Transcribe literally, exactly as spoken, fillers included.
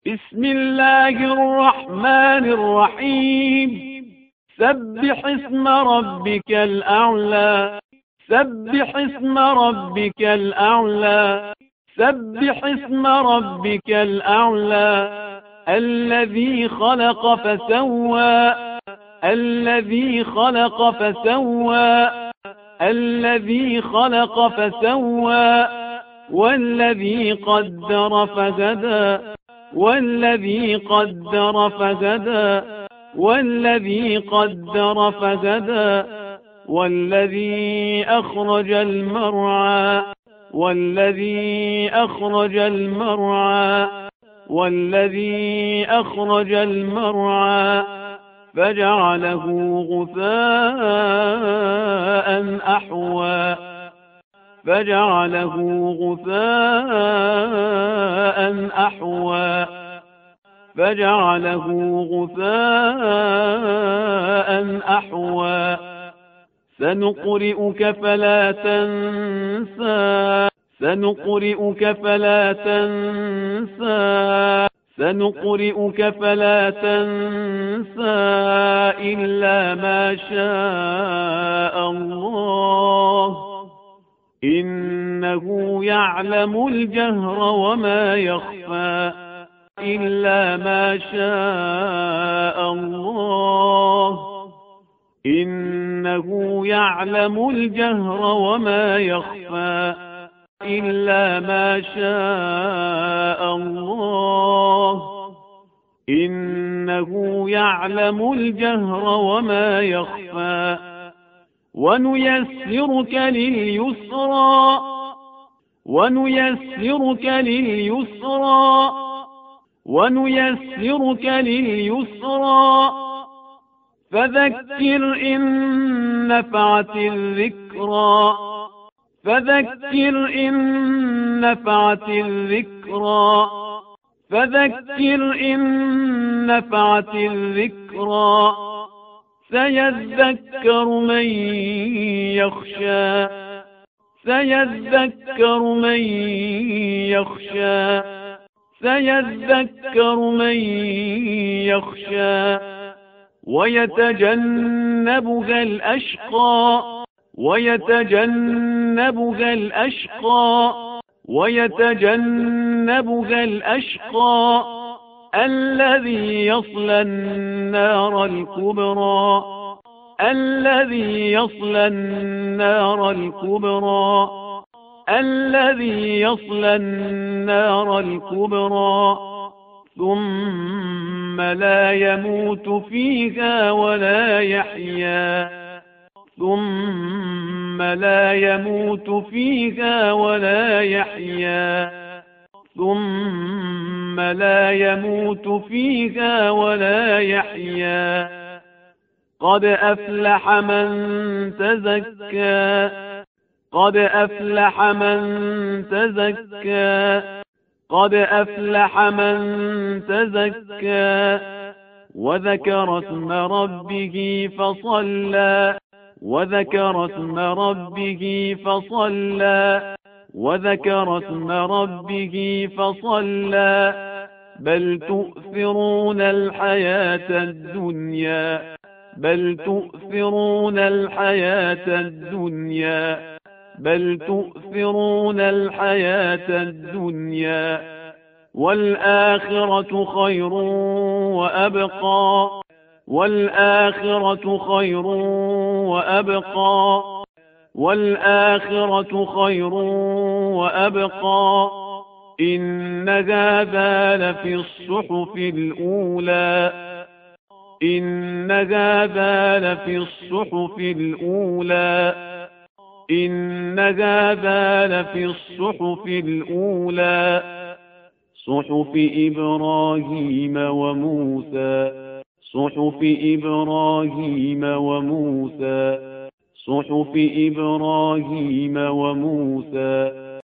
بسم الله الرحمن الرحيم سبح اسم ربك الأعلى سبح اسم ربك الأعلى سبح اسم ربك الأعلى الذي خلق فسوى الذي خلق فسوى الذي خلق فسوى والذي قدر فهدى والذي قدر فهدى والذي قدر فهدى والذي أخرج المرعى والذي أخرج المرعى والذي أخرج المرعى فجعله غثاء أحوى فجعله غثاء أحوى فجعله غثاء أحوى سنقرئك فلا تنسى سنقرئك فلا تنسى سنقرئك فلا تنسى إلا ما شاء الله إنه يعلم الجهر وما يخفى إلا ما شاء الله إنه يعلم الجهر وما يخفى إلا ما شاء الله إنه يعلم الجهر وما يخفى ونيسرك لليسرى ونيسرك لليسرى ونيسرك لليسرى فذكر إن نفعت الذكرى فذكر إن نفعت الذكرى فذكر إن نفعت الذكرى سيذكر من يخشى سيذكر من يخشى سيذكر من يخشى ويتجنبها الأشقى ويتجنبها الأشقى ويتجنبها الأشقى الذي يصلى النار الكبرى الذي يصلى النار الكبرى الذي يصلى النار الكبرى ثم لا يموت فيها ولا يحيا ثم لا يموت فيها ولا يحيا ثم لا يموت فيها ولا يحيا قد أفلح من تزكى قد أفلح من تزكى قد أفلح من تزكى وذكر اسم ربه فصلى وذكر اسم ربه فصلى وذكر اسم ربه فصلى بل تؤثرون الحياة الدنيا بل تؤثرون الحياة الدنيا بل تؤثرون الحياة الدنيا والآخرة خير وأبقى والآخرة خير وأبقى والآخرة خير وأبقى إن هذا لفي الصحف الأولى إن هذا لفي الصحف الأولى إن هذا لفي الصحف الأولى صحف إبراهيم وموسى صحف إبراهيم وموسى صحف إبراهيم وموسى